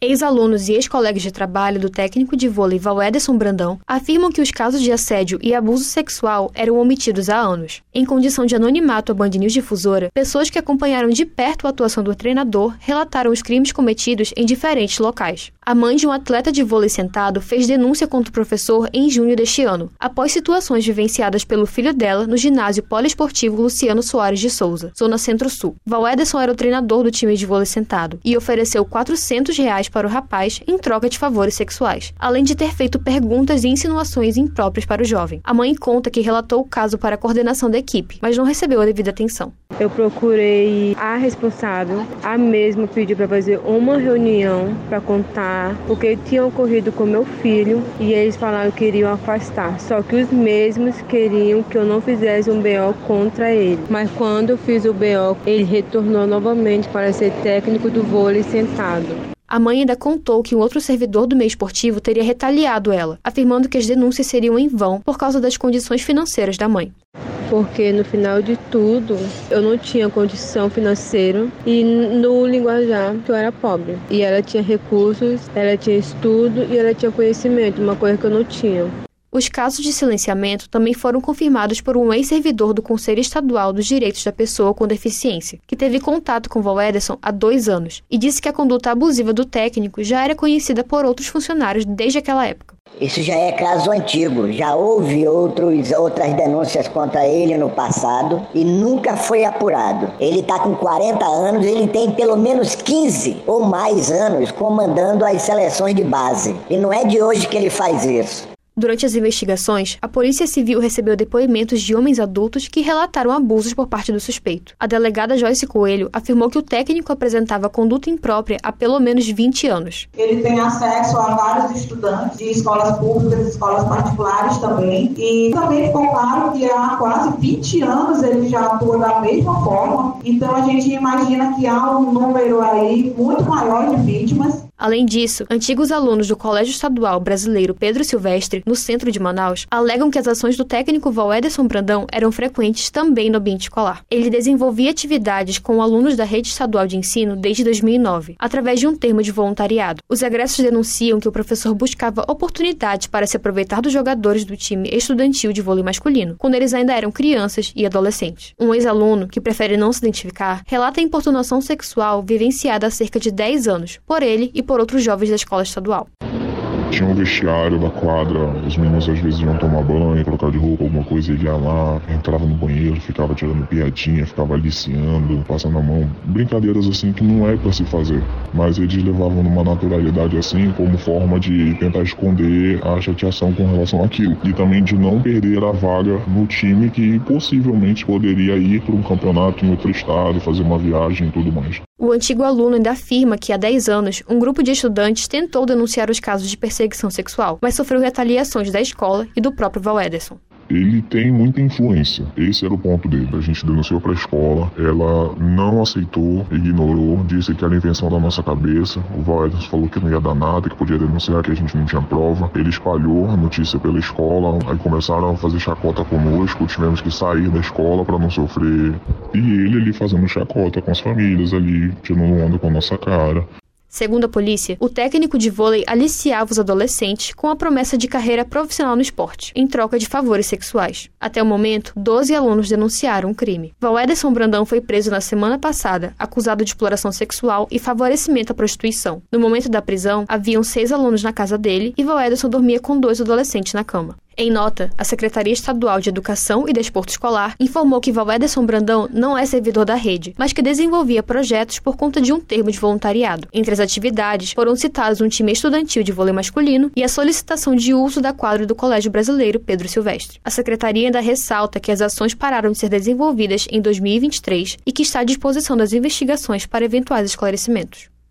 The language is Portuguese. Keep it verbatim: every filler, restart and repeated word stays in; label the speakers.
Speaker 1: Ex-alunos e ex-colegas de trabalho do técnico de vôlei Valederson Brandão afirmam que os casos de assédio e abuso sexual eram omitidos há anos. Em condição de anonimato à Band News Difusora, pessoas que acompanharam de perto a atuação do treinador relataram os crimes cometidos em diferentes locais. A mãe de um atleta de vôlei sentado fez denúncia contra o professor em junho deste ano, após situações vivenciadas pelo filho dela no ginásio poliesportivo Luciano Soares de Souza, zona Centro-Sul. Valederson era o treinador do time de vôlei sentado e ofereceu quatrocentos reais para o rapaz em troca de favores sexuais, além de ter feito perguntas e insinuações impróprias para o jovem. A mãe conta que relatou o caso para a coordenação da equipe, mas não recebeu a devida atenção.
Speaker 2: Eu procurei a responsável, a mesma pediu para fazer uma reunião para contar o que tinha ocorrido com meu filho e eles falaram que iriam afastar. Só que os mesmos queriam que eu não fizesse um B O contra ele. Mas quando eu fiz o B O, ele retornou novamente para ser técnico do vôlei sentado.
Speaker 1: A mãe ainda contou que um outro servidor do meio esportivo teria retaliado ela, afirmando que as denúncias seriam em vão por causa das condições financeiras da mãe.
Speaker 2: Porque no final de tudo, eu não tinha condição financeira e no linguajar eu era pobre. E ela tinha recursos, ela tinha estudo e ela tinha conhecimento, uma coisa que eu não tinha.
Speaker 1: Os casos de silenciamento também foram confirmados por um ex-servidor do Conselho Estadual dos Direitos da Pessoa com Deficiência, que teve contato com Valederson há dois anos e disse que a conduta abusiva do técnico já era conhecida por outros funcionários desde aquela época.
Speaker 3: Isso já é caso antigo, já houve outros, outras denúncias contra ele no passado e nunca foi apurado. Ele está com quarenta anos, ele tem pelo menos quinze ou mais anos comandando as seleções de base. E não é de hoje que ele faz isso.
Speaker 1: Durante as investigações, a Polícia Civil recebeu depoimentos de homens adultos que relataram abusos por parte do suspeito. A delegada Joyce Coelho afirmou que o técnico apresentava conduta imprópria há pelo menos vinte anos.
Speaker 4: Ele tem acesso a vários estudantes de escolas públicas, escolas particulares também. E também ficou claro que há quase vinte anos ele já atua da mesma forma. Então a gente imagina que há um número aí muito maior de vítimas.
Speaker 1: Além disso, antigos alunos do Colégio Estadual Brasileiro Pedro Silvestre, no centro de Manaus, alegam que as ações do técnico Valederson Brandão eram frequentes também no ambiente escolar. Ele desenvolvia atividades com alunos da rede estadual de ensino desde dois mil e nove, através de um termo de voluntariado. Os egressos denunciam que o professor buscava oportunidades para se aproveitar dos jogadores do time estudantil de vôlei masculino, quando eles ainda eram crianças e adolescentes. Um ex-aluno, que prefere não se identificar, relata a importunação sexual vivenciada há cerca de dez anos, por ele e por por outros jovens da escola estadual.
Speaker 5: Tinha um vestiário da quadra, os meninos às vezes iam tomar banho, trocar de roupa, alguma coisa, ele ia lá, entrava no banheiro, ficava tirando piadinha, ficava aliciando, passando a mão. Brincadeiras assim que não é pra se fazer, mas eles levavam numa naturalidade assim, como forma de tentar esconder a chateação com relação àquilo. E também de não perder a vaga no time que possivelmente poderia ir para um campeonato em outro estado, fazer uma viagem e tudo mais.
Speaker 1: O antigo aluno ainda afirma que há dez anos, um grupo de estudantes tentou denunciar os casos de perseguição sexual, mas sofreu retaliações da escola e do próprio Valederson.
Speaker 5: Ele tem muita influência, esse era o ponto dele. A gente denunciou para a escola, ela não aceitou, ignorou, disse que era invenção da nossa cabeça. O Valederson falou que não ia dar nada, que podia denunciar, que a gente não tinha prova. Ele espalhou a notícia pela escola, aí começaram a fazer chacota conosco, tivemos que sair da escola para não sofrer. E ele ali fazendo chacota com as famílias ali, tirando onda com a nossa cara.
Speaker 1: Segundo a polícia, o técnico de vôlei aliciava os adolescentes com a promessa de carreira profissional no esporte, em troca de favores sexuais. Até o momento, doze alunos denunciaram o crime. Valederson Brandão foi preso na semana passada, acusado de exploração sexual e favorecimento à prostituição. No momento da prisão, haviam seis alunos na casa dele e Valederson dormia com dois adolescentes na cama. Em nota, a Secretaria Estadual de Educação e Desporto Escolar informou que Valederson Brandão não é servidor da rede, mas que desenvolvia projetos por conta de um termo de voluntariado. Entre as atividades, foram citados um time estudantil de vôlei masculino e a solicitação de uso da quadra do Colégio Brasileiro Pedro Silvestre. A Secretaria ainda ressalta que as ações pararam de ser desenvolvidas em dois mil e vinte e três e que está à disposição das investigações para eventuais esclarecimentos.